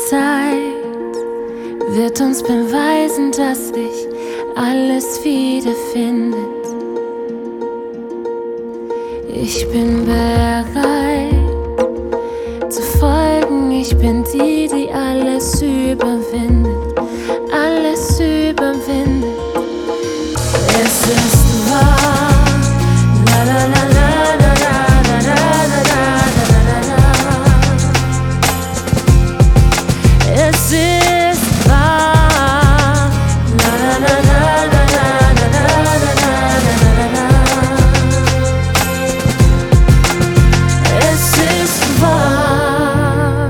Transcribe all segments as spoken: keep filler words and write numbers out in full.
Zeit wird uns beweisen, dass sich alles wiederfindet. Ich bin bereit zu folgen, ich bin die, die alles überwindet, alles überwindet. Es ist wahr, la la la la la la la la la la la. Es ist wahr, la la la la la la la la la la. Es ist wahr.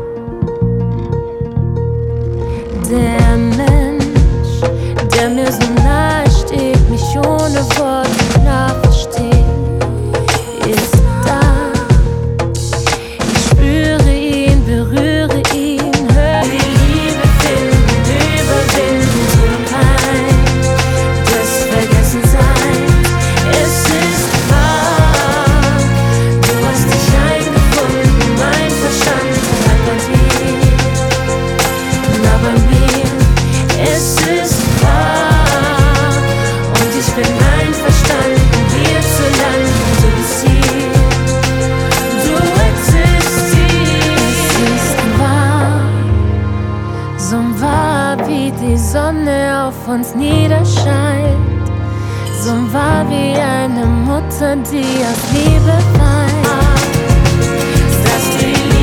Der Mensch, der mir so nahe steht, mich ohne Worte klar versteht, ist da. Ich spüre ihn, berühre ihn, höre die Liebe finden, überwinden den Pein des Vergessenseins. Es ist wahr, du hast dich eingefunden, mein Verstand verlangt nach dir, aber mir. Es ist wahr, und ich bin einverstanden, hier zu landen, du bist hier, du existierst. Es ist wahr, so wahr wie die Sonne auf uns niederscheint, so wahr wie eine Mutter, die aus Liebe weint, dass die Liebe